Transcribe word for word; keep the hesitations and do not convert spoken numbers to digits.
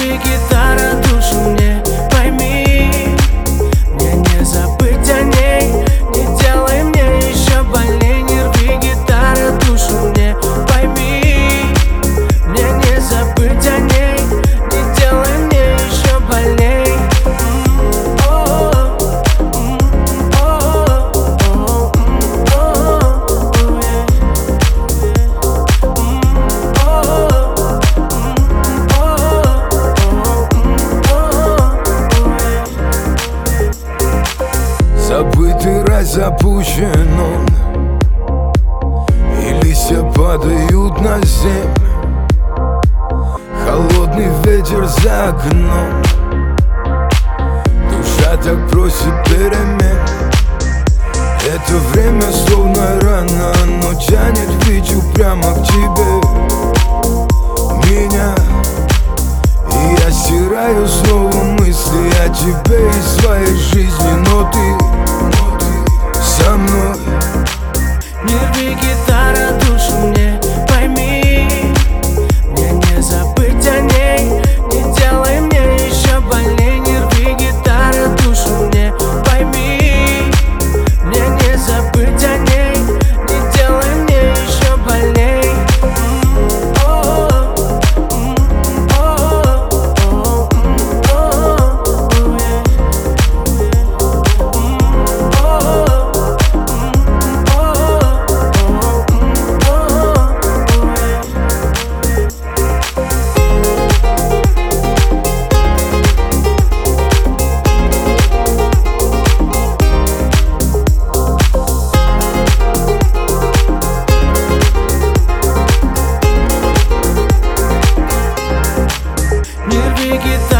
Нервы, гитара, душу мне, пойми. Мне не забыть о ней, не делай мне еще больней. Нервы, гитара, душу мне, пойми. Мне не забыть о ней, не делай мне еще больней. Забытый рай запущен он, и листья падают на землю. Холодный ветер за окном, душа так просит перемен. Это время словно рана, но тянет Витю прямо к тебе, меня. И я стираю снова мысли о тебе из своей жизни, но ты со мной. Нервы, гитара, душу мне, пойми. Мне не забыть о ней, не делай мне еще больней. Нервы, гитара, душу мне, пойми. Мне не забыть о ней, не делай мне еще больней. Нервы, гитара.